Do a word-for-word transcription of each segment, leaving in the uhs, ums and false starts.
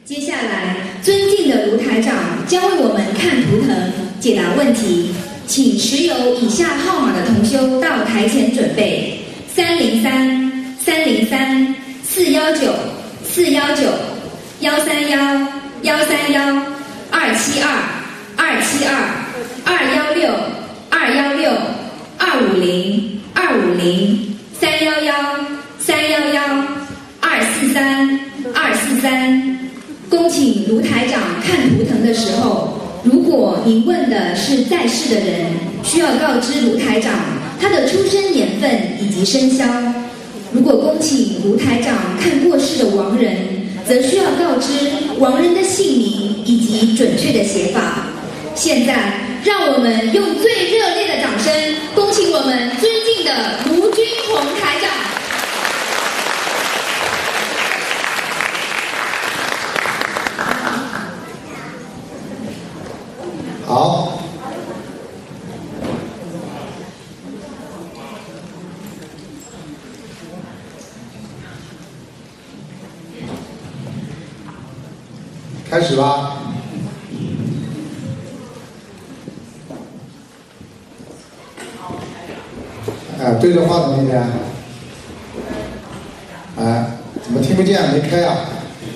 接下来，尊敬的卢台长教为我们看图腾、解答问题，请持有以下号码的同修到台前准备：三零三、三零三、四幺九、四幺九、幺三幺、幺三幺、二七二、二七二、二幺六、二幺六、二五零、二五零、三幺幺、三幺幺、二四三、二四三。恭请卢台长看图腾的时候，如果您问的是在世的人，需要告知卢台长他的出生年份以及生肖；如果恭请卢台长看过世的亡人，则需要告知亡人的姓名以及准确的写法。现在，让我们用最热烈的掌声，恭请我们尊敬的卢军宏台长。 好，开始吧。哎，对着话筒一点。哎，怎么听不见？没开啊？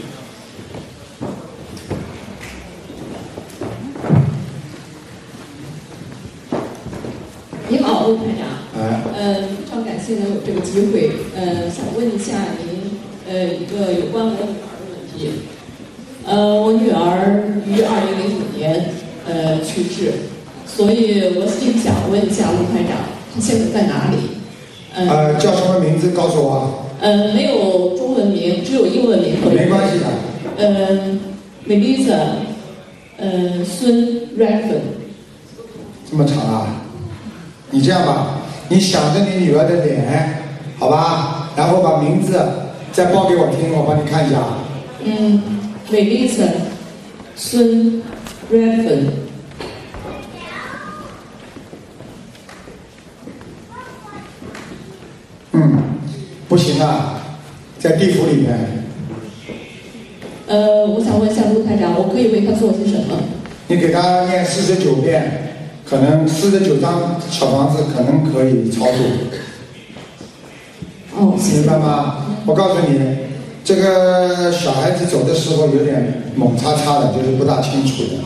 你好，卢台长。 哎。 呃，非常感谢能有这个机会。呃，想问一下您，呃，一个有关我女儿的问题。呃，我女儿于二零零五年呃去世，所以我心想问一下卢台长，她现在在哪里？ 呃，呃叫什么名字？告诉我。 呃，没有中文名，只有英文名。 没关系的。 呃 ，Melissa， 呃，孙 Raven。 这么长啊？你这样吧，你想着你女儿的脸，好吧，然后把名字再报给我听，我帮你看一下。 嗯 ，Melissa， 孙 Raven。 嗯，不行啊，在地府里面。 呃，我想问一下卢台长，我可以为她做些什么？ 你给她念四十九遍。可能四十九张小房子可能可以超度。 哦， 明白吗？我告诉你，这个小孩子走的时候有点猛叉叉的，就是不大清楚的。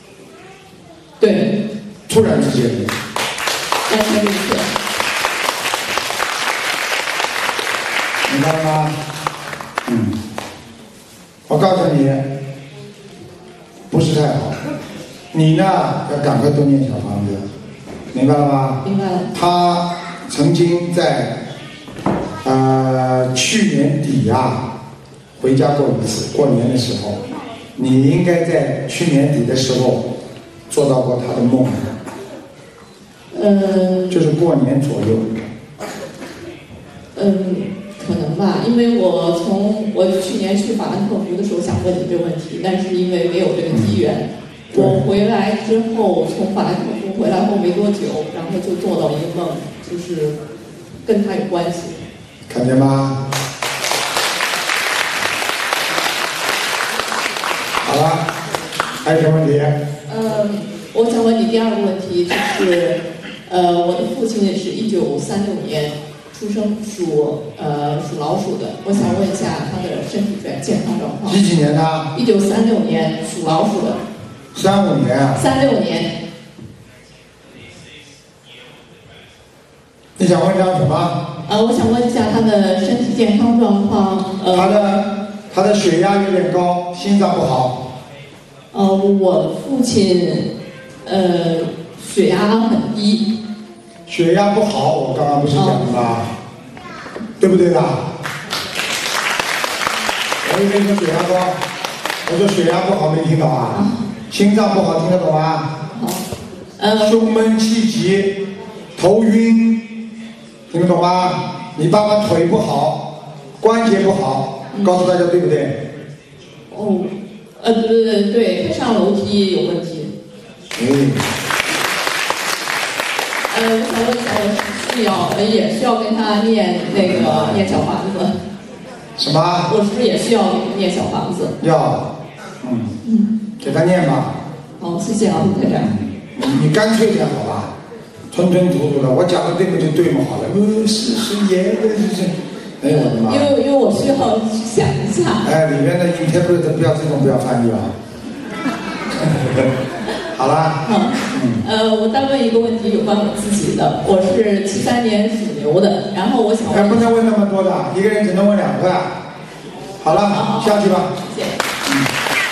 对。 突然之间的。 完全理解。 明白了吗？嗯。我告诉你，不是太好。你呢，要赶快多念小房子，明白了吗？ 明白了。 他曾经在呃去年底呀、啊、回家过一次，过年的时候，你应该在去年底的时候做到过他的梦。 呃。 就是过年左右。 嗯，可能吧，因为我从我去年去法兰克福的时候想问你这个问题，但是因为没有这个机缘。嗯我回来之后，从法兰克福回来后没多久，然后就做到一个梦，就是跟他有关系。 看见吗？好了，还有什么问题？ 嗯，我想问你第二个问题，就是呃，我的父亲也是一九三六年出生，属呃属老鼠的，我想问一下他的身体健健康状况。 几几年的？ 一九三六年属老鼠的。 三五年啊。 三六年。 你想问他什么？ 呃，我想问一下他的身体健康状况。呃， 他的他的血压有点高，心脏不好。 呃，我父亲呃血压很低。 血压不好，我刚刚不是讲了吗？哦、对不对的？我以为你说血压高，我说血压不好没听懂啊？哦、心脏不好听得懂吗？ 好。呃。 胸闷气急，头晕。听得懂吗？你爸爸腿不好，关节不好，嗯、告诉大家对不对？ 哦，呃，对对对对，他上楼梯有问题。 嗯。 呃，我想问一下，我是要呃也需要跟他念那个念小房子？ 什么？ 我是不是也需要念小房子？ 要。 嗯嗯， 给他念吧。 好，谢谢啊，台长。 你你干脆点好吧，吞吞吐吐的，我讲的对不就对嘛，好了。呃，是是也是是，哎呦我的妈！ 因为因为我需要去想一下。 哎，里面的 interpret 不要这种不要翻译啊。好啦。 好，嗯，呃，我再问一个问题，有关我自己的。我是七三年属牛的，然后我想问。 哎，不能问那么多的，一个人只能问两个。好了， 好好下去吧。 谢谢。 嗯。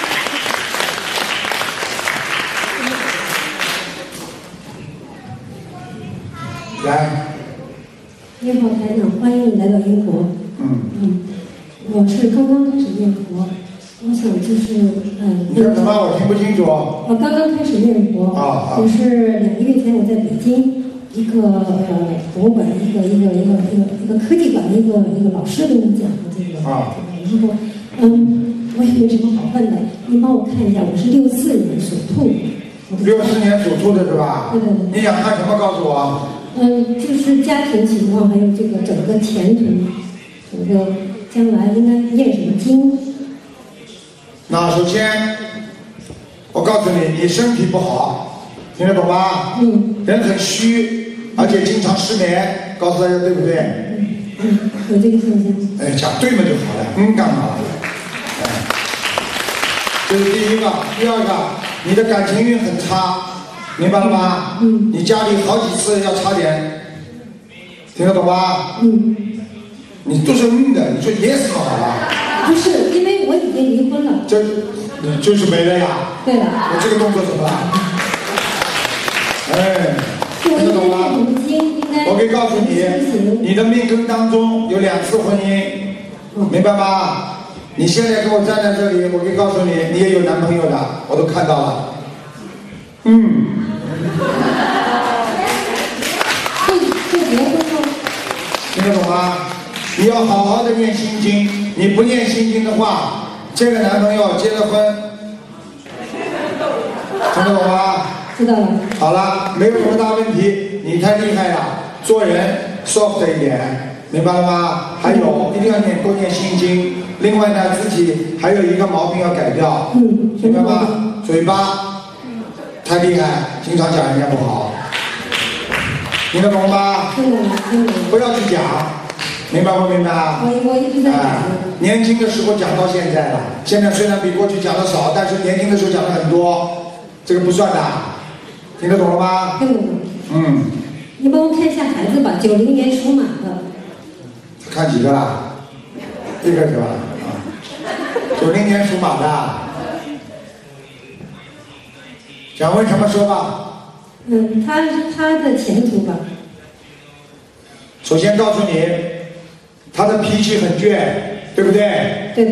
来。 你好，台长，欢迎你来到英国。 嗯。 嗯，我是刚刚开始念佛，我想就是嗯。 你说什么？我听不清楚。 我刚刚开始念佛。 啊啊。 就是两个月前我在北京一个呃博物馆一个一个一个一个一个科技馆的一个一个老师给我讲的这个。 啊。 然后嗯，我也没什么好问的，您帮我看一下，我是六四年属兔的。 六四年属兔的是吧？ 对对对。 你想看什么？告诉我。 嗯，就是家庭情况，还有这个整个前途，整个将来应该念什么经？ 那首先，我告诉你，你身体不好，听得懂吗？ 嗯。 人很虚，而且经常失眠，告诉大家对不对？ 嗯嗯，有这个现象。 哎，讲对嘛就好了，嗯，干嘛了？哎，这是第一个，第二个，你的感情运很差。明白了吗？ 嗯。 你家里好几次要差点，听得懂吗？ 嗯。 你都是嗯的，你说 yes 好了。 不是，因为我已经离婚了。 这，你就是没了呀。 对了。 我这个动作怎么了？哎，听得懂吗？我可以告诉你，你的命根当中有两次婚姻， 嗯、 明白吗？你现在跟我站在这里，我可以告诉你，你也有男朋友的，我都看到了。嗯。 会会结婚吗？ 听得懂吗？你要好好的念心经，你不念心经的话，这个男朋友结了婚，听得懂吗？ 知道了。 好了，没有什么大问题，你太厉害了，做人 soft 一点，明白了吗？还有一定要念多念心经，另外呢，自己还有一个毛病要改掉， 嗯， 明白吗？嘴巴太厉害，经常讲人家不好，听得懂吗？ 听懂了，听懂了。 不要去讲，明白不明白？ 我我一直在讲、哎。 年轻的时候讲到现在了，现在虽然比过去讲的少，但是年轻的时候讲的很多，这个不算的，听得懂了吗？ 听懂了。 嗯。 你帮我看一下孩子吧，九零年属马的。 看几个啦？一个是吧？啊，九零年属马的。想问什么说吧？ 嗯，他他的前途吧。 首先告诉你，他的脾气很倔，对不对？ 对的。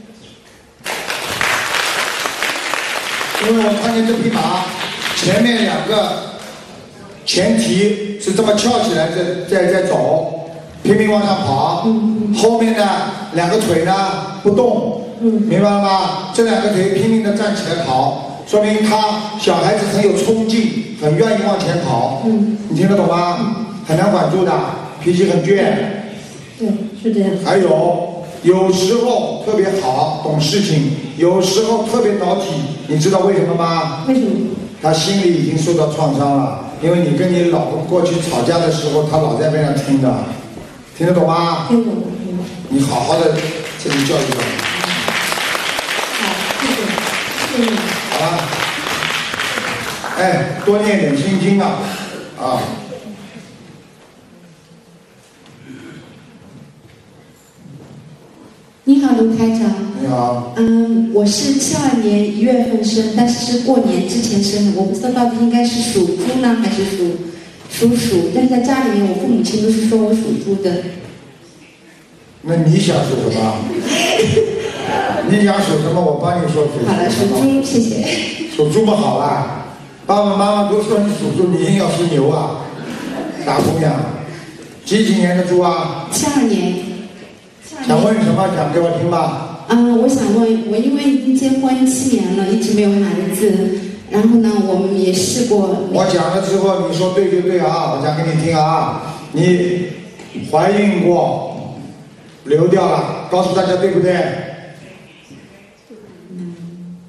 因为我看见这匹马前面两个前蹄是这么翘起来在在在走，拼命往上跑， 嗯、 后面呢两个腿呢不动， 嗯、 明白了吗？这两个腿拼命的站起来跑。说明他小孩子很有冲劲，很愿意往前跑。 嗯， 你听得懂吗？嗯、很难管住的，脾气很倔。 对，是这样。 还有，有时候特别好，懂事情；有时候特别倒体。你知道为什么吗？ 为什么？ 他心里已经受到创伤了，因为你跟你老公过去吵架的时候，他老在边上听的，听得懂吗？ 听懂了，听懂了。 你好好的这里教育教育。 好，谢谢，谢谢你。 好了，哎，多念点心经啊，啊。 你好，卢台长。 你好。 嗯，我是七二年一月份生，但是是过年之前生的，我不知道到底应该是属猪呢还是属属鼠，但是在家里面，我父母亲都是说我属猪的。 那你想属什么？你想属什么？我帮你说属什么。 好了，属猪，谢谢。 属猪不好啦，爸爸妈妈都说你属猪，你硬要属牛啊，大姑娘。几几年的猪啊？ 七二年。 想问什么？讲给我听吧。 啊、呃，我想问，我因为已经结婚七年了，一直没有孩子，然后呢，我们也试过。 我讲了之后，你说对就对啊，我讲给你听啊。你怀孕过，流掉了，告诉大家对不对？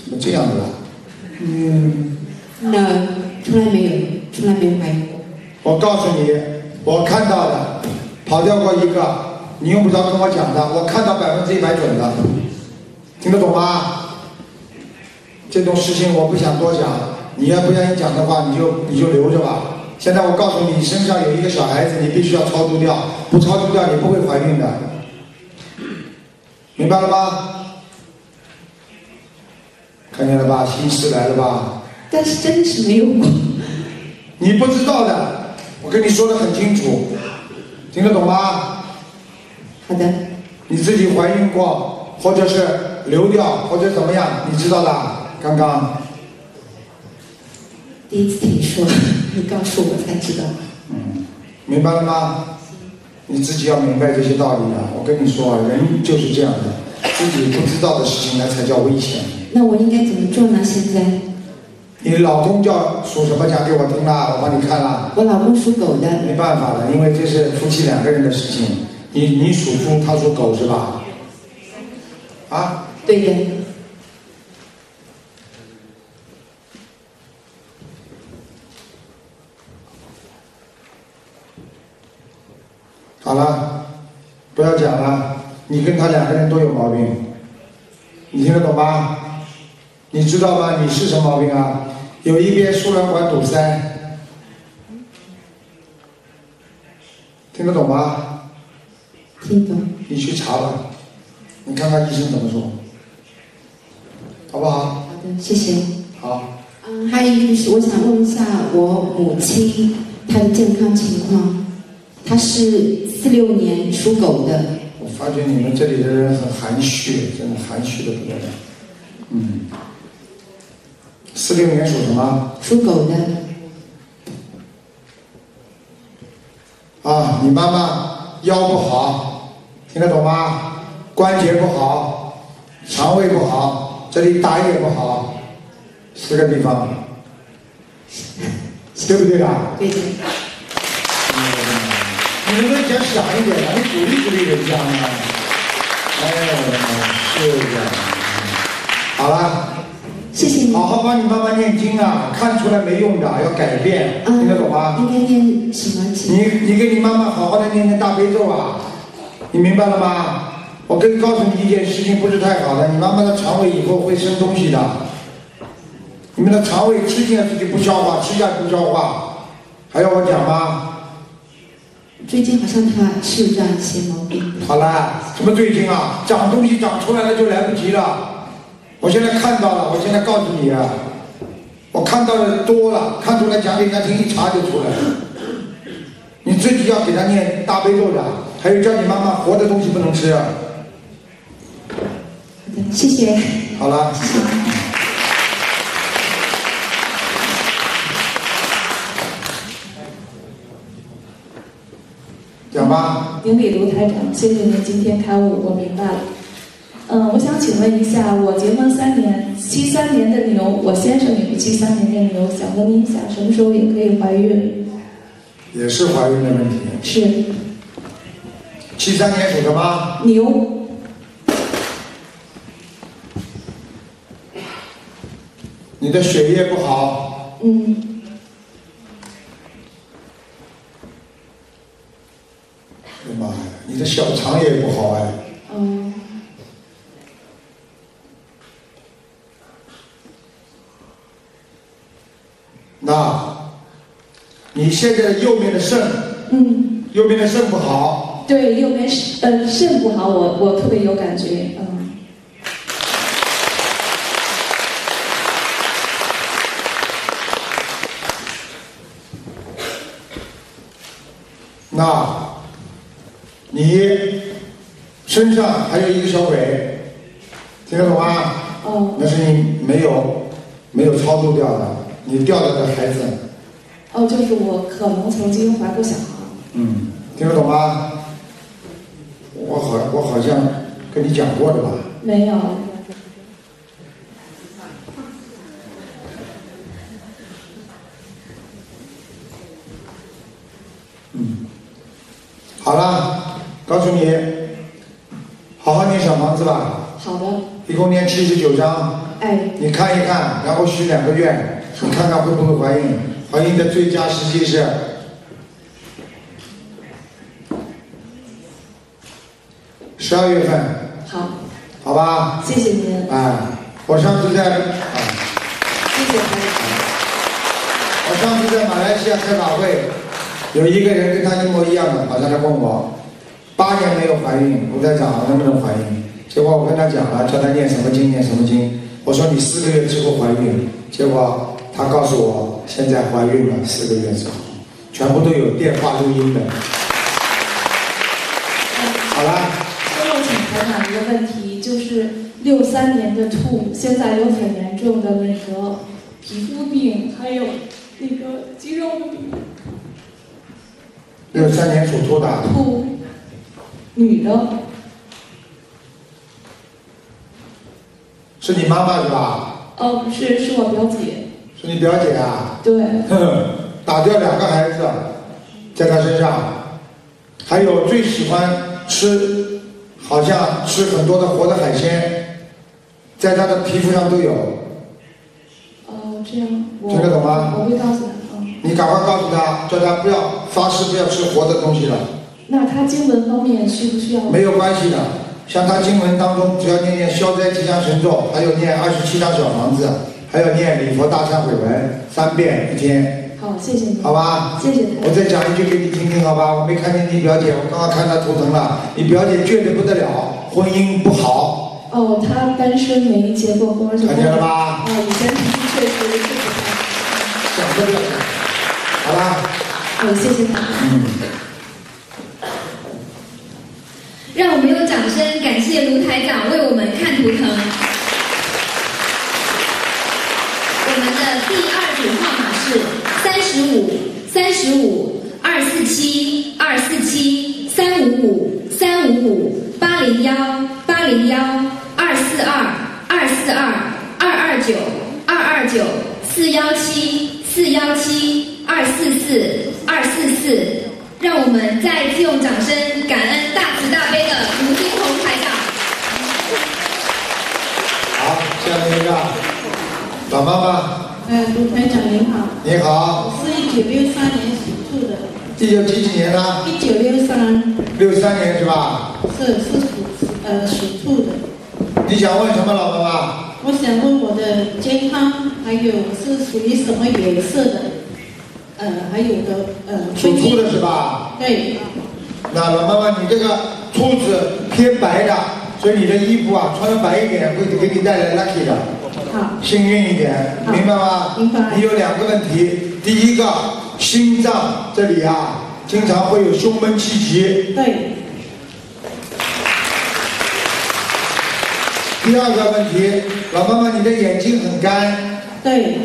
怎么这样的啦？嗯， 那从来没有，从来没有怀孕过。 我告诉你，我看到的，跑掉过一个，你用不着跟我讲的，我看到百分之一百准的，听得懂吗？这种事情我不想多讲，你要不愿意讲的话，你就你就留着吧。现在我告诉你，身上有一个小孩子，你必须要超度掉，不超度掉你不会怀孕的，明白了吗？看见了吧，心事来了吧？ 但是真的是没有过。 你不知道的，我跟你说得很清楚，听得懂吗？ 好的。 你自己怀孕过，或者是流掉，或者怎么样，你知道的。刚刚第一次听说，你告诉我才知道。 嗯，明白了吗？你自己要明白这些道理的。我跟你说，人就是这样的，自己不知道的事情那才叫危险。 那我应该怎么做呢？现在？ 你老公叫属什么？讲给我听啦，我帮你看啦。 我老公属狗的。 没办法了，因为这是夫妻两个人的事情。你你属猪，他属狗是吧？啊？ 对的。 好了，不要讲了，你跟他两个人都有毛病，你听得懂吗？你知道吗？你是什么毛病啊？有一边输卵管堵塞，听得懂吗？ 听懂。 你去查吧，你看看医生怎么说，好不好？ 好的，谢谢。 好。 嗯，还有一个就是，我想问一下我母亲她的健康情况。她是四六年属狗的。 我发觉你们这里的人很含蓄，真的含蓄的不得了。嗯。四六年属什么？ 属狗的。 啊，你妈妈腰不好，听得懂吗？关节不好，肠胃不好，这里胆也不好，四个地方，对不对啦？ 对的。 你能不能讲响一点啊？你鼓励鼓励人家嘛。哎，是这样。好了。 谢谢你。 好好帮你妈妈念经啊，看出来没用的，要改变， 嗯、 听得懂吗？ 应该念什么经？ 你你给你妈妈好好的念念大悲咒啊，你明白了吗？我跟你告诉你一件事情，不是太好的，你妈妈的肠胃以后会生东西的。你们的肠胃吃进去就不消化，吃下去不消化，还要我讲吗？ 最近好像他是有这样一些毛病。 好了，什么最近啊？长东西长出来了就来不及了。我现在看到了，我现在告诉你啊，我看到的多了，看出来讲给人家听，一查就出来了。你自己要给他念大悲咒的，还有叫你妈妈活的东西不能吃。 好的，谢谢。 好了。 谢谢。 讲吧。 顶礼卢台长，谢谢您今天开悟，我明白了。嗯，我想请问一下，我结婚三年，七三年的牛，我先生也是七三年的牛，想问您一下，什么时候也可以怀孕？ 也是怀孕的问题。 是。 七三年属什么？ 牛。 你的血液不好。 嗯。 哎呀妈呀，你的小肠也不好哎。 嗯。 那，你现在右面的肾， 嗯， 右面的肾不好。 对，右边肾呃肾不好，我我特别有感觉，嗯。 那，你身上还有一个小鬼，听得懂吗？ 哦。 那是你没有没有超度掉的。你掉了的孩子， 哦，就是我可能曾经怀过小孩。 嗯，听得懂吗？我好，我好像跟你讲过的吧？ 没有。 嗯，好了，告诉你，好好念小房子吧。 好的。 一共念七十九章。 哎。 你看一看，然后许两个愿，你看看会不会怀孕？怀孕的最佳时机是十二月份。 好。 好吧。 谢谢您。 哎，我上次在啊。 谢谢台长。 我上次在马来西亚开法会，有一个人跟他一模一样的，跑上来问我，八年没有怀孕，卢台长能不能怀孕？结果我跟他讲了，叫他念什么经念什么经。我说你四个月之后怀孕，结果他告诉我现在怀孕了，四个月之后，全部都有电话录音的。好了。 最后请台长一个问题，就是六三年的兔，现在有很严重的那个皮肤病，还有那个肌肉病。 六三年属兔的。 兔，女的。 是你妈妈是吧？ 哦，不是，是我表姐。 是你表姐啊？ 对。 打掉两个孩子，在她身上，还有最喜欢吃，好像吃很多的活的海鲜，在她的皮肤上都有。 哦，这样。 听得懂吗？ 我会告诉她。嗯。 你赶快告诉她，叫她不要发誓不要吃活的东西了。 那她经文方面需不需要？ 没有关系的。像他经文当中，只要念念消灾吉祥神咒，还有念二十七张小房子，还有念礼佛大忏悔文三遍一天。 好，谢谢你。 好吧。 谢谢台长。 我再讲一句给你听听，好吧？我没看见你表姐，我刚刚看她图腾了，你表姐倔得不得了，婚姻不好。 哦，她单身没结过婚，而且看见了吧？ 哦，以前脾气确实是不太好。 讲不了。好吧。 哦，谢谢台长。 嗯。 让我们用掌声感谢卢台长为我们看图腾。我们的第二组号码是三十五、三十五、二四七、二四七、三五五、三五五、八零幺、八零幺、二四二、二四二、二二九、二二九、四幺七、四幺七、二四四、二四四。让我们再一次用掌声感恩大慈大悲的卢金红台长。 好，下面一个老妈妈。 呃，卢台长您好。 你好。 我是一九六三年属兔的。 一九几几年呢？ 一九六三。 六三年是吧？ 是是属呃属兔的。 你想问什么，老妈妈？ 我想问我的健康，还有是属于什么颜色的？呃，还有的呃， 属兔的是吧？ 对。 那老妈妈，你这个兔子偏白的，所以你的衣服啊穿的白一点，会给你带来 lucky 的。 好。 幸运一点，明白吗？ 明白。 你有两个问题，第一个心脏这里啊，经常会有胸闷气急。 对。 第二个问题，老妈妈，你的眼睛很干。 对。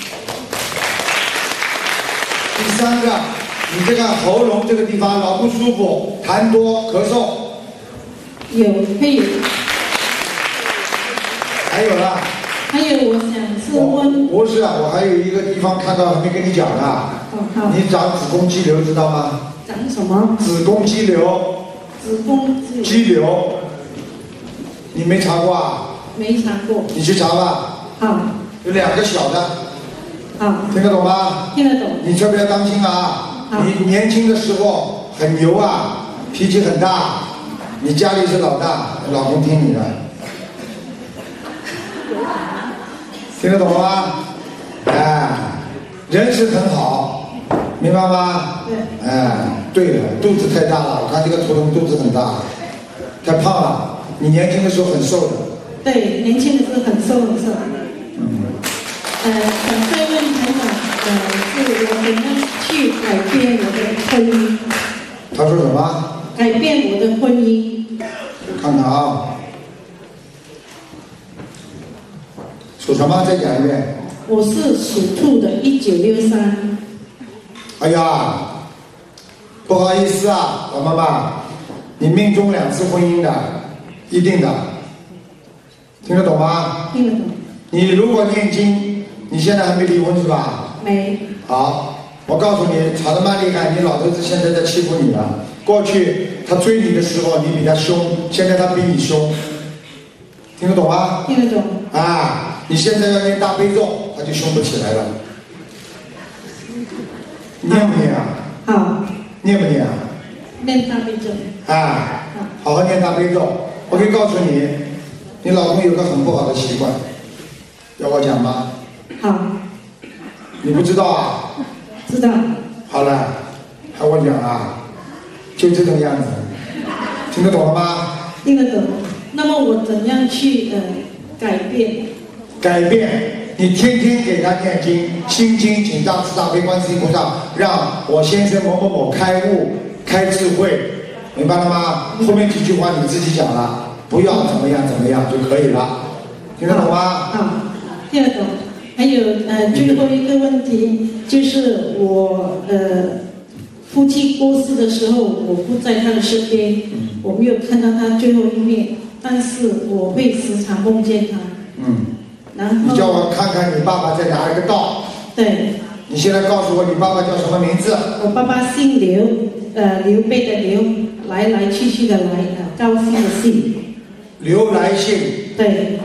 第三个，你这个喉咙这个地方老不舒服，痰多，咳嗽。 有，会有。 还有啦。 还有，我想是问。 不是啊，我还有一个地方看到还没跟你讲呢。 哦，好。 你长子宫肌瘤，知道吗？ 长什么？ 子宫肌瘤。 子宫肌瘤。 肌瘤。你没查过啊？ 没查过。 你去查吧。 好。 有两个小的。 好。 听得懂吗？ 听得懂。 你特别要当心啊！你年轻的时候很牛啊，脾气很大，你家里是老大，老公听你的。听得懂了吗？哎，人是很好，明白吗？ 对。 哎，对了，肚子太大了，我看这个图腾肚子很大，太胖了。你年轻的时候很瘦的。 对，年轻的时候很瘦很瘦。 嗯。 呃，想再问台长，呃，是我怎么去改变我的婚姻？ 他说什么？ 改变我的婚姻。 看看啊。属什么？再讲一遍。 我是属兔的，一九六三。 哎呀，不好意思啊，老妈妈，你命中两次婚姻的，一定的，听得懂吗？ 听得懂。 你如果念经，你现在还没离婚是吧？ 没。 好，我告诉你，吵得蛮厉害，你老头子现在在欺负你了。过去他追你的时候，你比他凶，现在他比你凶，听得懂吗？ 听得懂。 啊， 你现在要念大悲咒，他就凶不起来了。念不念啊？ 好， 念不念啊？ 念大悲咒。 啊，好好念大悲咒。我可以告诉你，你老公有个很不好的习惯，要我讲吗？ 好。 你不知道啊？ 知道。 好了，还我讲啊，就这种样子，听得懂了吗？ 听得懂。那么我怎样去呃改变？ 改变。你天天给他念经，心经，请大慈大悲观世音菩萨，让我先生某某某开悟、开智慧，明白了吗？后面几句话你自己讲了，不要怎么样怎么样就可以了，听得懂吗？ 好，听得懂。还有呃，最后一个问题就是我呃夫妻过世的时候，我不在他的身边，我没有看到他最后一面，但是我会时常梦见他。 嗯。 然后你叫我看看你爸爸在哪一个道？ 对。 你现在告诉我你爸爸叫什么名字？ 我爸爸姓刘，呃，刘备的刘，来来去去的来，呃，高兴的兴。 刘来信。 对。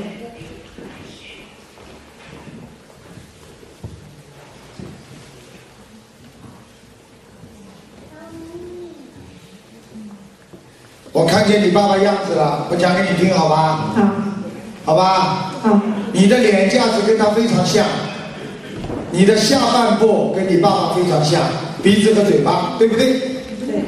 我看见你爸爸样子了，我讲给你听好吧？ 好。 好吧？ 好。 你的脸架子跟他非常像，你的下半部跟你爸爸非常像，鼻子和嘴巴，对不对？ 对。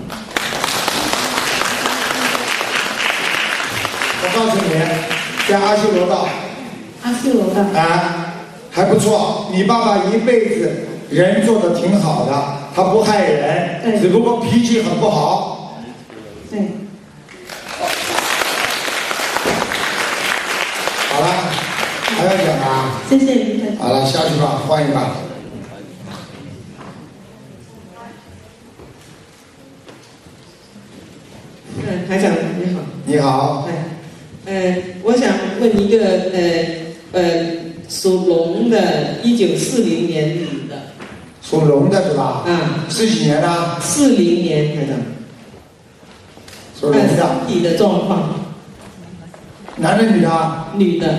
我告诉你，在阿修罗道。 阿修罗道。 啊，还不错。你爸爸一辈子人做的挺好的，他不害人，只不过脾气很不好。 对。 好了，还要讲啊？ 谢谢您。 好了，下去吧，换一把。 嗯，台长你好。 你好。 哎，呃，我想问一个呃呃属龙的，一九四零年女的。 属龙的是吧？ 啊。 是几年呢？ 四零年，台长。 属龙的。 身体的状况。 男的女的？ 女的。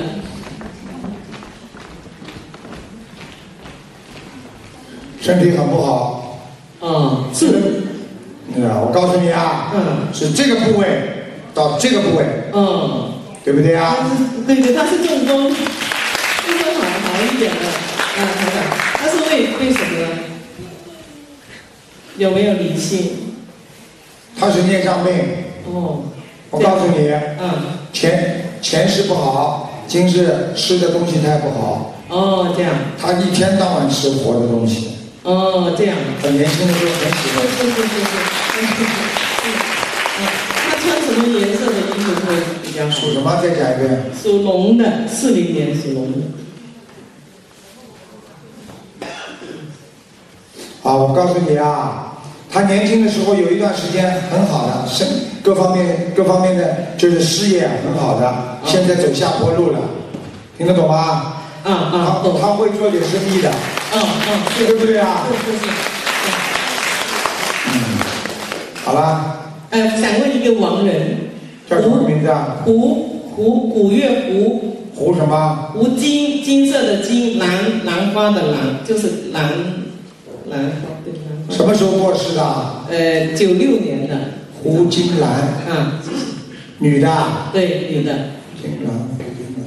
身体很不好。 哦，是。 啊，我告诉你啊， 嗯， 是这个部位到这个部位， 嗯， 对不对啊？ 对对，他是中风，中风好好一点的，啊，台长，他是为为什么呢？有没有灵性？ 他是孽障病。 哦。 我告诉你， 嗯， 前前世不好，今世吃的东西太不好。 哦，这样。 他一天到晚吃活的东西。 哦，这样。 他年轻的时候很喜欢。 是是是是。他穿什么颜色的衣服会比较好？ 属什么？再讲一遍。 属龙的，四零年属龙的。 啊，我告诉你啊，他年轻的时候有一段时间很好的，身各方面各方面的就是事业很好的，现在走下坡路了，听得懂吗？ 啊啊， 他他会做点生意的。 嗯嗯， 对不对啊？ 是是是。 嗯，好了。 呃，想问一个亡人， 叫什么名字啊？ 胡胡古月胡。 胡什么？ 胡金，金色的金，兰兰花的兰，就是兰兰花对兰花。 什么时候过世的？ 呃，九六年的。 胡金兰。 啊， 女的。 对，女的。 金兰，胡金兰。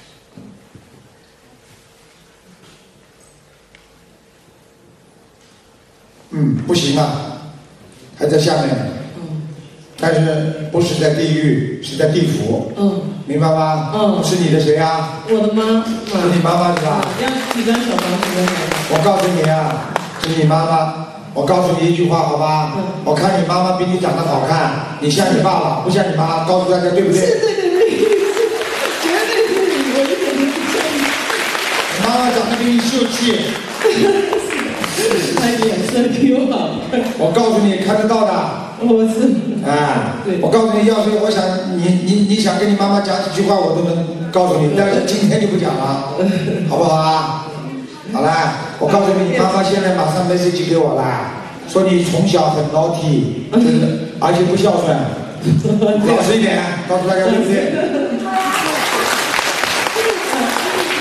嗯，不行啊，还在下面。 嗯。 但是不是在地狱，是在地府。 嗯。 明白吗？ 嗯。 是你的谁啊？ 我的妈。 是你妈妈是吧？ 要几张小房子？ 我告诉你啊，是你妈妈。我告诉你一句话，好吧？嗯。我看你妈妈比你长得好看，你像你爸爸，不像你妈。告诉大家对不对？ 是对对对，绝对是你，我一点都不像你。 你妈妈长得比你秀气。 他脸色比我好。 我告诉你，看得到的。 我是。 哎， 对。 我告诉你，要是我想你你你想跟你妈妈讲几句话，我都能告诉你，但是今天就不讲了，好不好啊？好啦，我告诉你，你妈妈现在马上 message 给我啦，说你从小很 naughty，真的，而且不孝顺，老实一点，告诉大家对不对？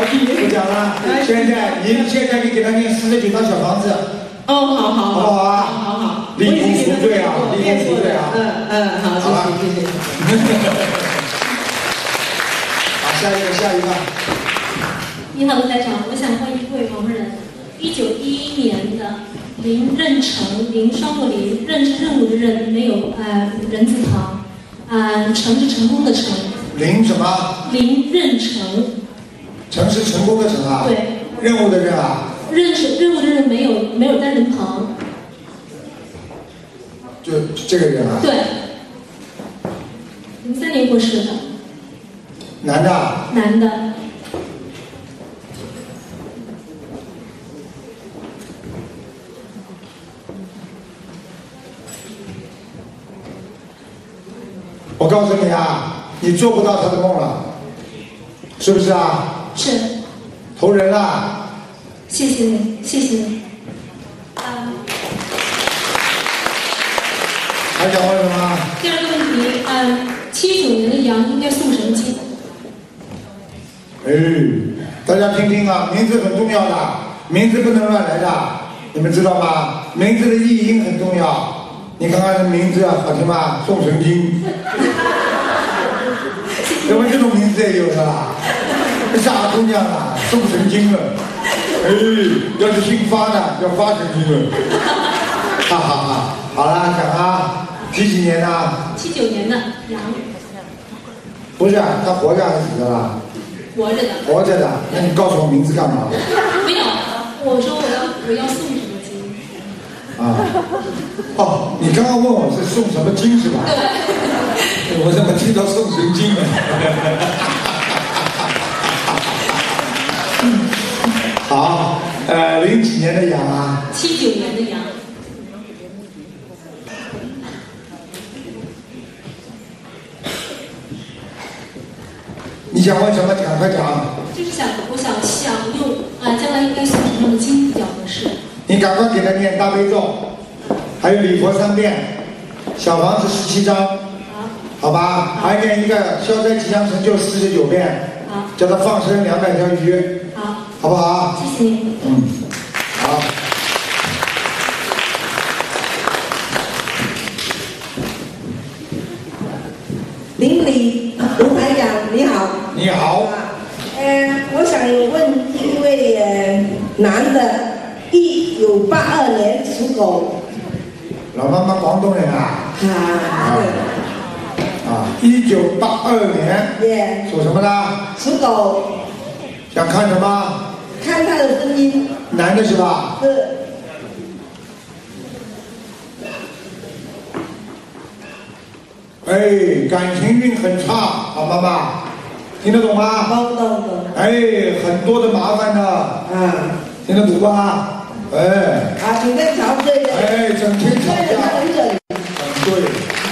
不讲了。现在你现在你给他念四十九套小房子。 哦，好好好不好啊？ 好好， 立功赎罪啊，立功赎罪啊。 嗯嗯，好，谢谢谢谢。 好，下一个下一个。 你好，卢台长，我想问一位盲人，一九一一年的林任成，林双木林，任是任务的任，没有呃人字旁，啊、呃、成是成功的成。 林什么？ 林任成。 成是成功的成啊。 对。 任务的任啊。 任是任务的任，没有没有单人旁。 就这个人啊。 对。零三年过世的。 男的。 男的。 我告诉你啊，你做不到他的梦了，是不是啊？ 是。 投人了。 谢谢你，谢谢你。啊。 还想问什么？ 第二个问题，嗯，七九年的羊应该送什么经？ 哎，大家听听啊，名字很重要的，名字不能乱来的，你们知道吗？名字的译音很重要。你看看这名字啊，好听吗？宋神经。怎么这种名字也有的啦？傻姑娘啊，宋神经了。哎，要是姓发的，叫发神经了。哈哈哈！好了，讲啊，几几年的？ 七九年的羊。 不是，他活着还是死的啦？ 活着的。 活着的，那你告诉我名字干嘛？ 没有，我说我要我要送什么经？ 啊，哦，你刚刚问我是送什么经是吧？ 对。 我怎么听到送神经了？好，呃，零几年的羊啊？ 七九年的羊。 你想问什么？赶快讲。 就是想，我想想用啊，将来应该送什么样的经比较合适？ 你赶快给他念大悲咒，还有礼佛三遍，小房子十七章，好吧？还念一个消灾吉祥神咒四十九遍， 好， 叫他放生两百条鱼， 好， 好不好？ 谢谢你。 嗯，好。 邻里卢台长你好。 你好。 呃，我想问一位呃男的，一九八二年属狗。 老妈妈广东人啊。 啊。 啊，一九八二年。 对。 属什么的？ 属狗。 想看什么？ 看他的婚姻。 男的是吧？ 是。 哎，感情运很差，老妈妈，听得懂吗？ 懂懂懂。 哎，很多的麻烦的。 啊。 听得懂吧？哎。 啊，整天吵对的。 哎，整天吵架。 很准。 很对。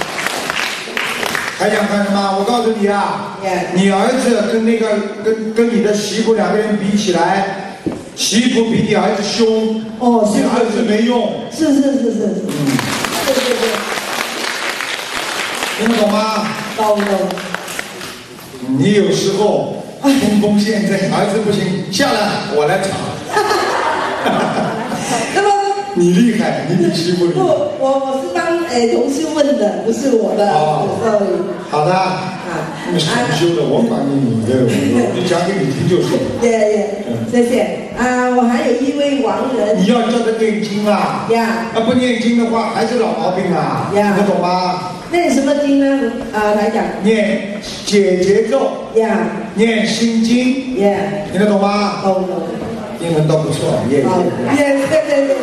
还想看什么？我告诉你啊， yeah. 你儿子跟那个跟跟你的媳妇两个人比起来，媳妇比你儿子凶。 哦，是。 你儿子没用。 是是是是是。嗯。对对对。 听得懂吗？ 懂懂。 你有时候冲锋陷阵，儿子不行，下来我来吵。 那么你厉害，你比媳妇厉害。 不，我我是帮呃同事问的，不是我的。 哦。好的。 啊。 那是同修的，我管你你的，我讲给你听就是。 对对，谢谢。啊，我还有一位亡人。 你要叫他念经啊。 呀。 啊，不念经的话还是老毛病啊。 呀。 听得懂吗？ 念什么经呢？啊，台长。 念解结咒。 呀。 念心经。 呀。 听得懂吗？ 懂懂。 英文都不错，耶。 好，耶，对对对对对。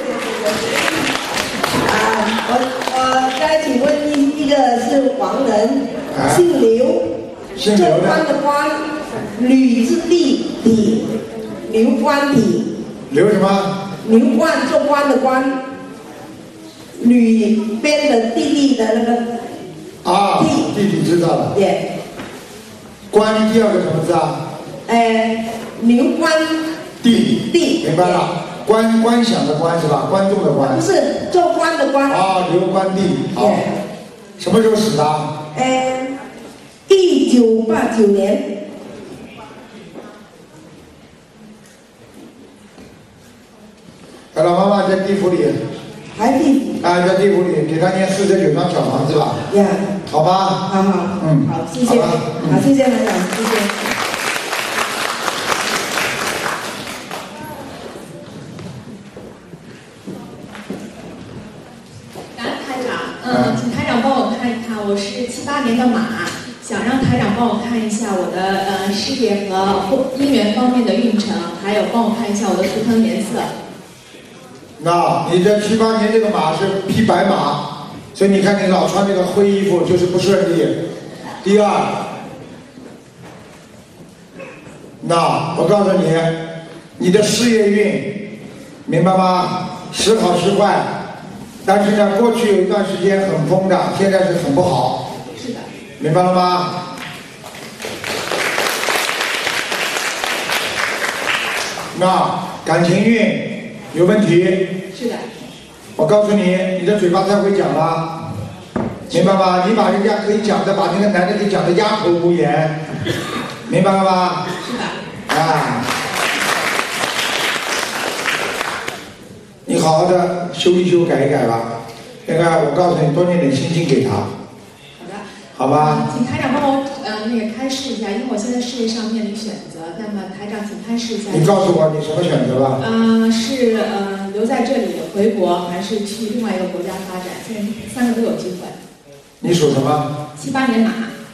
啊，我我再请问一一个是亡人，姓刘，做官的官，吕字第底，刘官底。 刘什么？ 刘冠做官的官，吕边的弟弟的那个。 啊，弟弟知道了。 耶。 官第二个什么字啊？ 呃，刘官。 地地明白了，观观想的观是吧？观众的观。 不是做官的官。 啊，刘关地。好。什么时候死的？ 呃，一九八九年。 他老妈妈在地府里。 还地府。 啊，在地府里给他念四十九张小房子吧。 呀。 好吧。 好好。 嗯。 好，谢谢。好，谢谢台长，谢谢。 感恩台长，嗯，请台长帮我看一看，我是七八年的马，想让台长帮我看一下我的呃事业和姻缘方面的运程，还有帮我看一下我的图腾颜色。 那你这七八年这个马是匹白马，所以你看你老穿这个灰衣服就是不顺利。第二，那我告诉你，你的事业运，明白吗？时好时坏，但是呢，过去有一段时间很疯的，现在是很不好。 是的。 明白了吗？那感情运。有问题。 是的。 我告诉你，你的嘴巴太会讲了，明白吗？你把人家可以讲的，把那个男的给讲的哑口无言，明白了吗？ 是的。 啊。你好好的修一修，改一改吧。那个，我告诉你，多念点心经给他。 好的。 好吧。 请台长帮我呃那个开示一下，因为我现在事业上面临选择，那么台长请开示一下。 你告诉我你什么选择吧。 呃，是呃留在这里回国，还是去另外一个国家发展？现在三个都有机会。 你属什么？ 七八年马。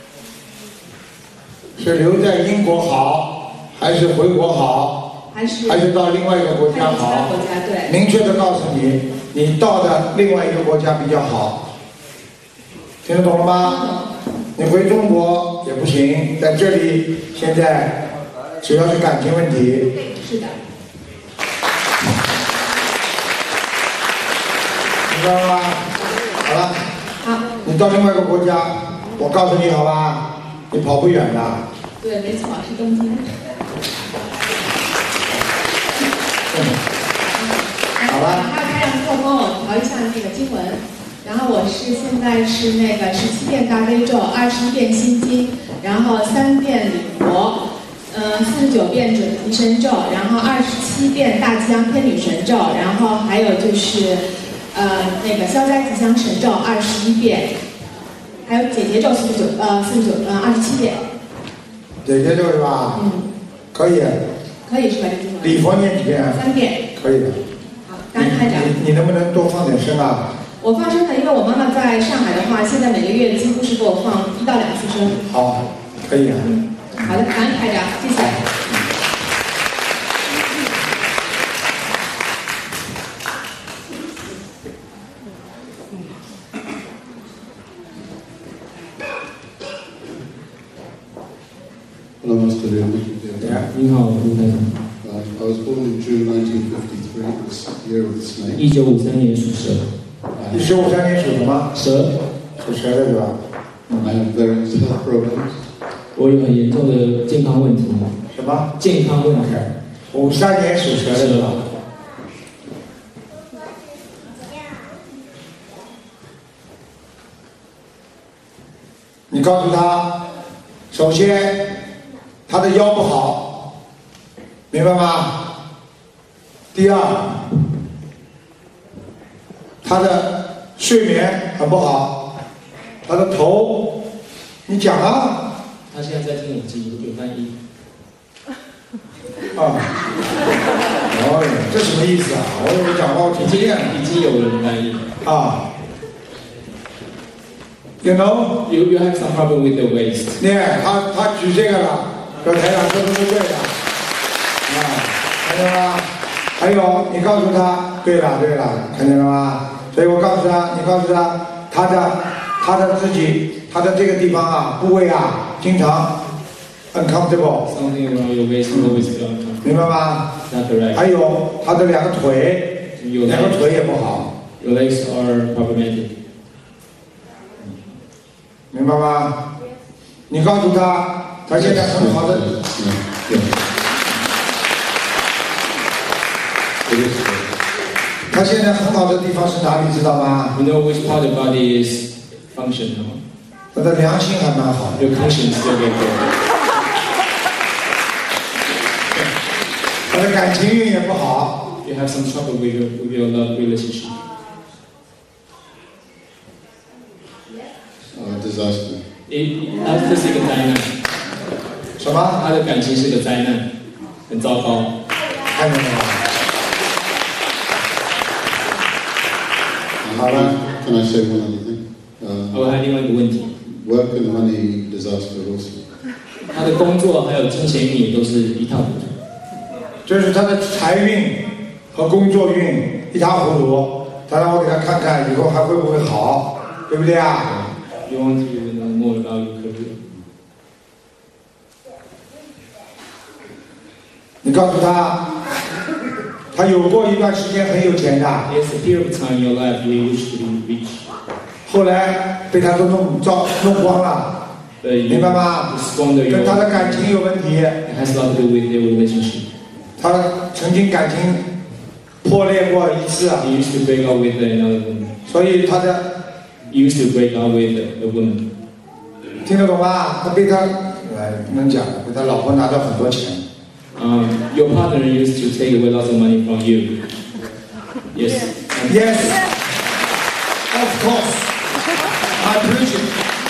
是留在英国好，还是回国好？ 还是还是到另外一个国家好？ 还是其他国家对。 明确的告诉你，你到的另外一个国家比较好。听得懂了吗？你回中国也不行，在这里现在主要是感情问题。 是的。 明白了吗？好了。 好。 你到另外一个国家，我告诉你好吧，你跑不远的。 对，没错，是东京。 嗯。好吧。 还有台长，给我帮我调一下那个经文。然后我是现在是那个十七遍大悲咒，二十一遍心经，然后三遍礼佛，呃，四十九遍准提神咒，然后二十七遍大吉祥天女神咒，然后还有就是呃那个消灾吉祥神咒二十一遍，还有解结咒四十九呃四十九呃二十七遍。 解结咒是吧？ 嗯。 可以。 可以是吧？这经文。 礼佛念几遍？ 三遍。 可以的。 好，感恩台长。 你你能不能多放点声啊？ 我放生的，因为我妈妈在上海的话，现在每个月几乎是给我放一到两次生。 好，可以啊。 嗯，好的，感恩台长，谢谢。 Hello, Mister Liu. Yeah. 你好，卢台长。 Uh, I was born in June nineteen fifty-three, the year of the snake. 一九五三年属蛇。 一九五三年属什么？ 蛇。 属蛇的是吧？ I have various health problems. 我有很严重的健康问题。 什么？ 健康问题。 五三年属蛇的是吧？你告诉他，首先他的腰不好，明白吗？第二，他的睡眠很不好，他的头，你讲啊。 他现在在听我记，有翻译。 啊，哦，这什么意思啊？我以为讲话我听不见了。 已经有人翻译啊。You know, you you have some problem with the waist. เนี่ย他他举这个了，说台长说的是对的，啊，看见了吗？还有你告诉他，对了对了，看见了吗？所以我告诉他，你告诉他，他的他的自己他的这个地方啊部位啊，经常 uncomfortable。 Something around your waist always feel uncomfortable. 明白吗？ Not correct. 还有他的两个腿，两个腿也不好。 Your legs are problematic. 明白吗？你告诉他，他现在很好的。他现在很好的地方是哪里？知道吗 You know which part of the body is functional? 他的良心还蛮好。 Your conscience still get good. 他的感情运也不好。 You have some trouble with your with your love relationship. Uh, disaster. 诶，他这是一个灾难。 什么？ 他的感情是个灾难，很糟糕。 看见没有？好了。 Can I say one other thing? Uh, 我还有另外一个问题。 Work and money disaster also. 他的工作还有金钱运也都是一塌糊涂。 就是他的财运和工作运一塌糊涂，他让我给他看看以后还会不会好，对不对啊 ？You want to know more about your career? 你告诉他，他有过一段时间很有钱的。 There's a period of time in your life you used to be rich. 后来被他都弄糟弄光了，明白吗？跟他的感情有问题。 It has a lot to do with their relationship. 他曾经感情破裂过一次。 He used to break up with another woman. 所以他的 He used to break up with a woman. 听得懂吗？他被他哎不能讲，被他老婆拿到很多钱。 Um, your partner used to take away lots of money from you. Yes. Yes. Of course. I appreciate.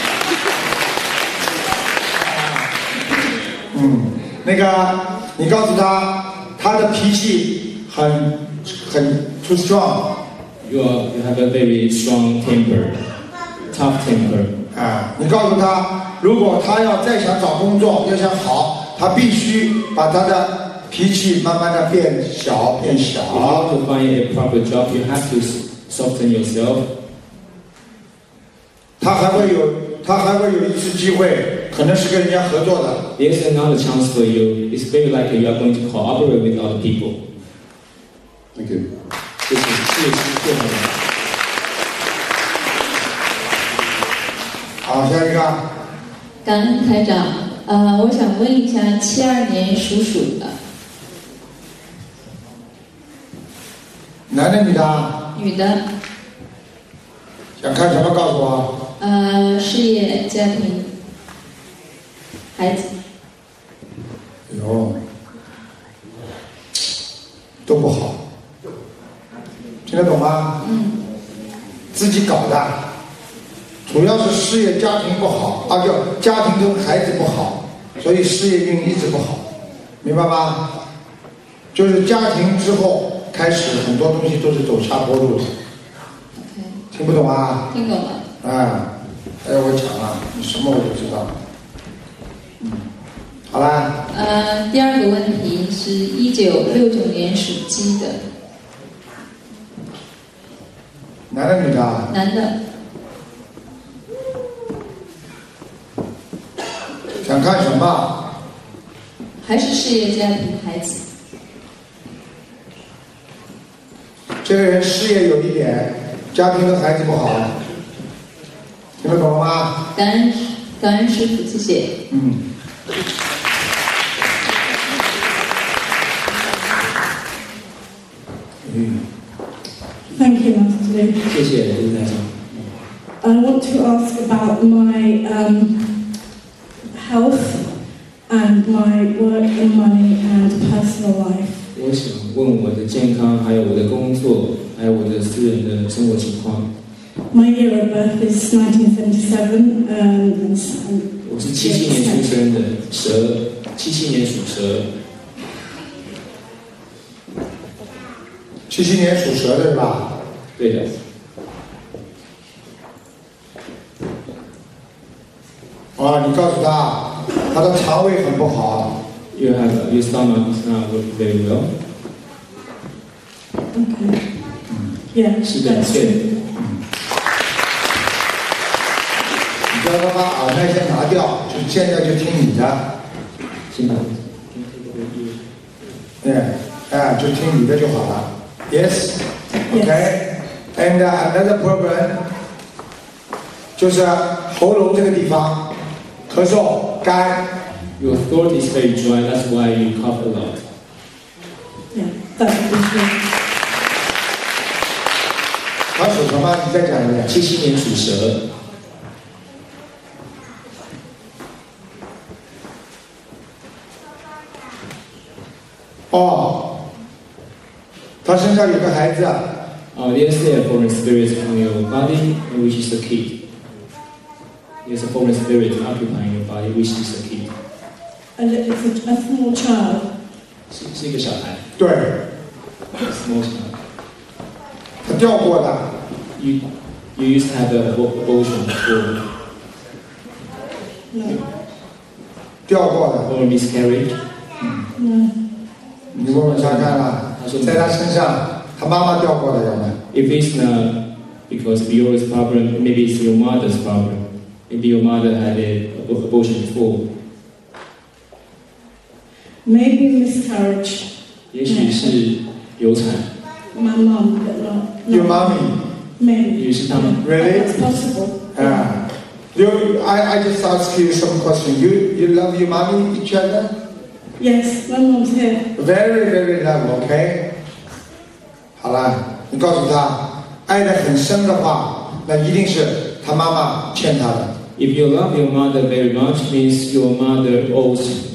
嗯，那个，你告诉他，他的脾气很很 too strong. You are you have a very strong temper, tough temper. 啊，你告诉他，如果他要再想找工作，要想好，他必须把他的脾气慢慢的变小变小。 If you want to find a proper job, you have to soften yourself. 他还会有，他还会有一次机会，可能是跟人家合作的。 There's another chance for you. It's very likely you are going to cooperate with other people. Thank you. 这是这是最好的。 好，下一个。 感恩台长，呃，我想问一下，七二年属鼠的， 男的女的？ 女的。 想看什么？告诉我。 呃，事业、家庭、孩子。 哟，都不好，听得懂吗？ 嗯。 自己搞的，主要是事业、家庭不好，啊，就家庭跟孩子不好，所以事业运一直不好，明白吗？就是家庭之后开始，很多东西都是走下坡路的。 Okay. 听不懂啊？ 听懂了。 啊，哎，我讲啊，你什么我都知道。嗯，好啦。 呃，第二个问题是一九六九年属鸡的。 男的女的？ 男的。 想看什么？ 还是事业、家庭、孩子。 这个人事业有一点，家庭跟孩子不好，听得懂了吗？ 感恩感恩师父，谢谢。 嗯。嗯。 Thank you, Master Lee. 谢谢卢台长。 I want to ask about my um, health and my work and money and personal life. 我想问我的健康，还有我的工作，还有我的私人的生活情况。 My year of birth is nineteen seventy-seven. Um, 我是七七年出生的，蛇，七七年属蛇。 七七年属蛇的是吧？ 对的。 啊，你告诉他，他的肠胃很不好。 You have your stomach is not working very well. Okay. Yeah. 是的，对。 你叫他把耳麦先拿掉，就现在就听你的。 听的。 对，哎，就听你的就好了。Yes. Okay. And another problem 就是喉咙这个地方咳嗽干。 Your throat is very dry. That's why you cough a lot. Yeah, that's true. 他属什么？你再讲一遍。 七七年属蛇。 哦，他他身上有个孩子。 Uh, there's a foreign spirit on your body, which is a kid. There's a foreign spirit occupying your body, which is a kid. And it's a, a small child. 是是一个小孩。 对。 Small child. 他掉过的。 You you used to have an abortion before. No. 掉过的。 Or miscarriage. No. 你问问他看了，在他身上，他妈妈掉过的有没有 ？If it's not because of your problem, maybe it's your mother's problem. Maybe your mother had an abortion before. Maybe miscarriage. 也许是流产。 My mom, but not. Your mommy. Maybe. 也是他们。 Really? It's possible. Ah. You, I, I just ask you some question. You, you love your mommy, each other? Yes, my mom's here. Very, very love, okay? 好了，你告诉他，爱得很深的话，那一定是他妈妈欠他的。 If you love your mother very much, means your mother owes you.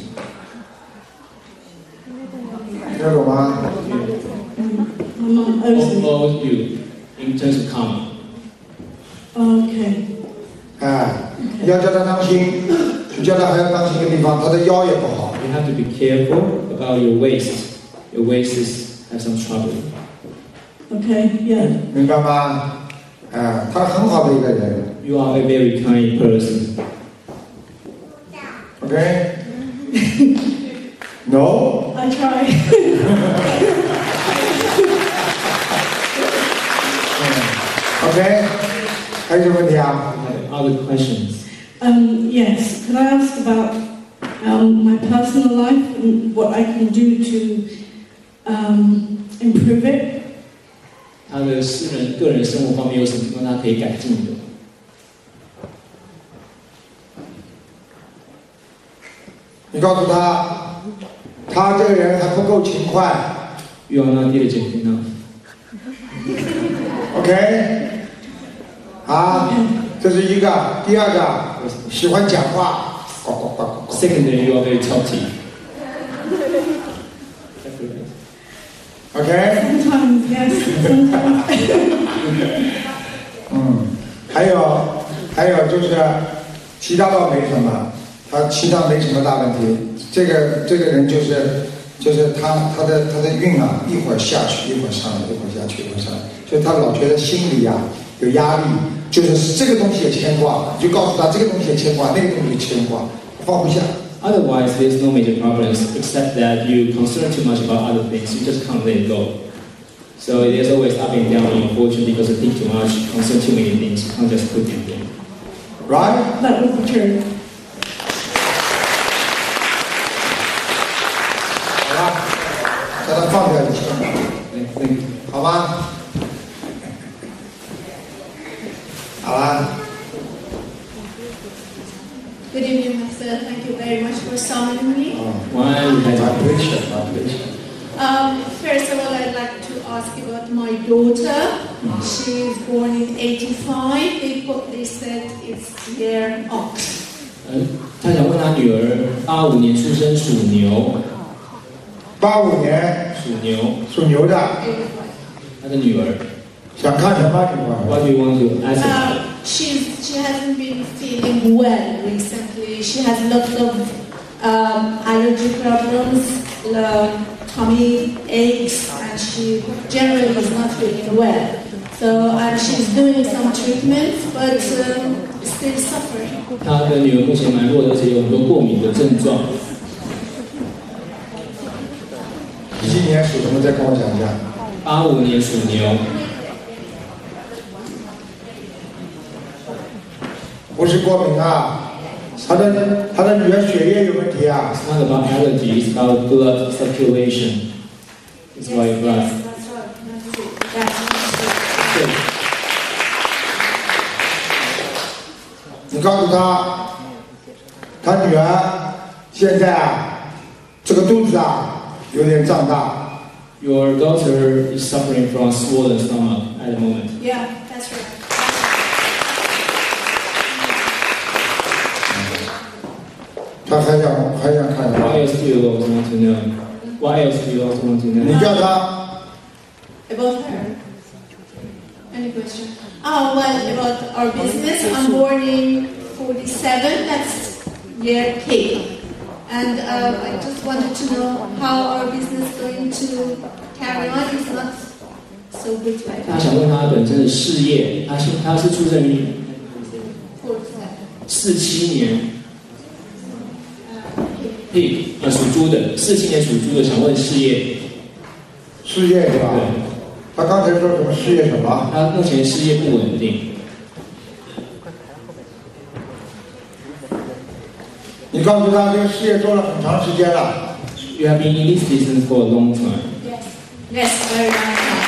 听得懂吗 My mom owes me. Owes you in terms of karma. Okay. 哎，要叫他当心，就叫他还要当心一个地方，他的腰也不好。 You have to be careful about your waist. Your waist is, have some trouble. Okay, yeah. 明白吗？哎，他很好的一个人。 You are a very kind person. Okay? No? I try. Okay? 还有什么问题啊 ？Other questions? Um, yes. Could I ask about um, my personal life and what I can do to um, improve it? 他的私人、个人生活方面有什么地方他可以改进的？ 你告诉他，他这个人还不够勤快。 You are not diligent enough. OK？ 啊，这是一个。第二个，喜欢讲话。呱呱呱呱。 Secondly, you are very talkative. OK？ Sometimes, yes. Sometimes. 嗯，还有，还有就是其他倒没什么，他其他没什么大问题。这个这个人就是就是他他的他的运啊，一会儿下去，一会儿上来，一会儿下去，一会儿上来，所以他老觉得心里啊有压力，就是这个东西也牵挂，你就告诉他这个东西也牵挂，那个东西也牵挂，放不下。 Otherwise, there's no major problems except that you concern too much about other things. You just can't let it go. So there's always up and down in your fortune because you think too much, concern too many things. You can't just put them there. Right? That would be true. 好吧，叫他放掉就行，好吗？好啦。 Good evening, Master. Thank you very much for summoning me. Why you had my pleasure, my pleasure. Um, first of all, I'd like to ask about my daughter. She is born in eighty-five. They put, they said it's year ox. 嗯，他想问他女儿，八五年出生，属牛。 八五年属牛， 属牛的。 他的女儿。 想看什么？你问。 What do you want to ask about? Uh, she's, she hasn't been feeling well recently. She has lots of um, allergy problems, uh, tummy aches, and she generally is not feeling well. So and she's doing some treatments, but um, still suffering. 他的女儿目前蛮弱的，而且有很多过敏的症状。 几年属什么？再跟我讲一下。 八五年属牛。 不是过敏啊，他的他的女儿血液有问题啊。 It's not about allergy, it's about blood circulation. It's about your blood. 对。 你告诉他，他女儿现在啊，这个肚子啊有点胀大。 Your daughter is suffering from swollen stomach at the moment. Yeah, that's right. 他还想还想看什么 ？What else do you also want to know? What else do you also want to know? 你叫他 about her. Any question? Oh, well, about our business. I'm born in forty-seven. That's year K. And uh, I just wanted to know how our business is going to carry on. It's not so good right now. 他想问他本身的事业，他是他是出生于四七年，嘿，呃，属猪的，四七年属猪的，想问事业。 事业是吧？ 对。 他刚才说什么事业什么？ 他目前事业不稳定。 你告诉他这个事业做了很长时间了。 You have been in this business for a long time. Yes, very long time.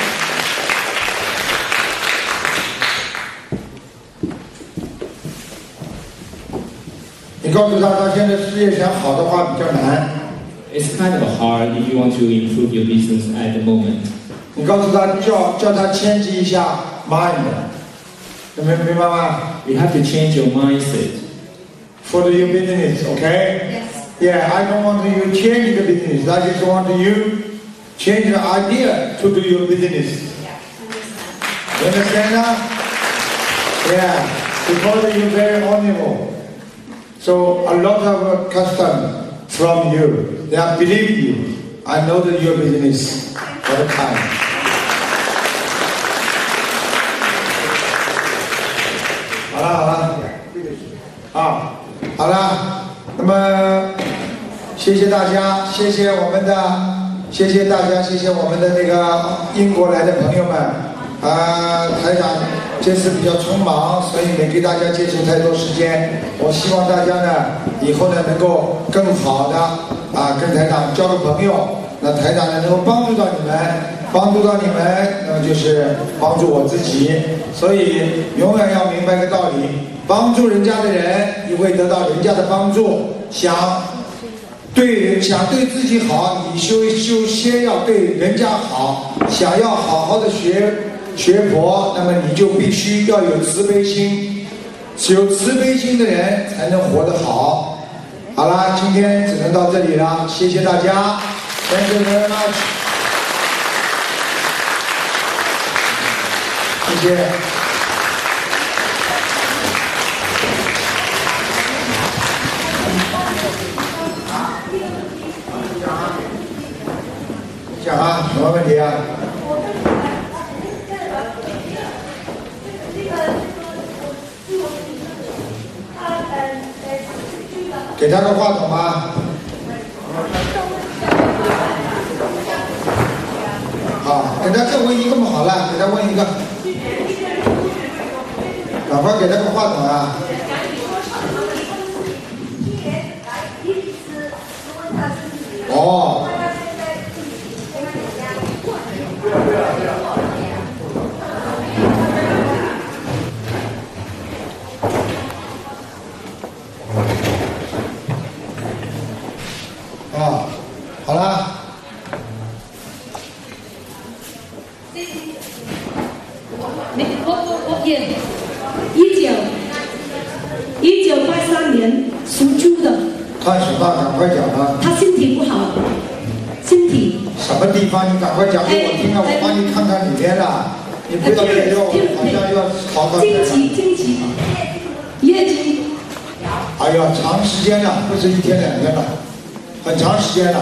你告诉他，他现在事业想好的话比较难。 It's kind of hard if you want to improve your business at the moment. 你告诉他，叫叫他牵制一下 mind， 明白明白吗 ？You have to change your mindset for your business, okay? Yes. Yeah, I don't want you change the business. I just want you change the idea to do your business. You understand that? Yeah, because you're very honorable. So a lot of custom from you. They are believe you. I know that your business for the time. 好了好了，啊，好了，那么谢谢大家，谢谢我们的，谢谢大家，谢谢我们的那个英国来的朋友们。啊，台长这次比较匆忙，所以没给大家接触太多时间。我希望大家呢，以后呢能够更好的啊跟台长交个朋友。那台长呢能够帮助到你们，帮助到你们，那么就是帮助我自己。所以永远要明白个道理：帮助人家的人，你会得到人家的帮助。想对人，想对自己好，你修修先要对人家好。想要好好的学。学佛，那么你就必须要有慈悲心，有慈悲心的人才能活得好。好了，今天只能到这里了，谢谢大家 ，Thank you very much， 谢谢。讲啊，什么问题啊？给他个话筒吧。好，给他再问一个嘛，好了，给他问一个。赶快给他个话筒啊！哦。哦，好了。 你我我我也一九一九八三年属猪的。 看什么？赶快讲啊！ 他身体不好，身体。 什么地方？你赶快讲给我听啊！我帮你看看里面了。你不要别要，好像要好好。 经期经期，月经。 哎呀，长时间了，不是一天两天了。很长时间了，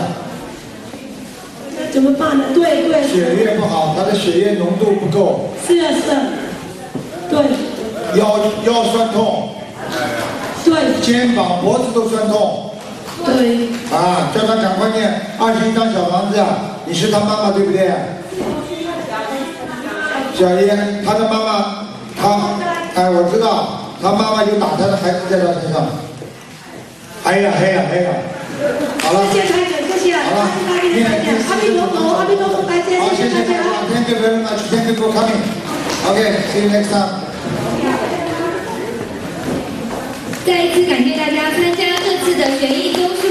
怎么办呢？对对， 血液不好，他的血液浓度不够。 是啊是啊，对。 腰腰酸痛。 对。 肩膀脖子都酸痛。 对。 啊，叫他赶快念二十一张小房子。你是他妈妈对不对？小叶，他的妈妈，他，哎，我知道，他妈妈有打他的孩子在他身上。哎呀，哎呀，哎呀。好了， 谢谢台长，谢谢。 好了，念念阿弥陀佛，阿弥陀佛，感谢，谢谢大家。 Thank you very much. Thank you for coming. Okay, see you next time. 再一次感谢大家参加这次的学艺周书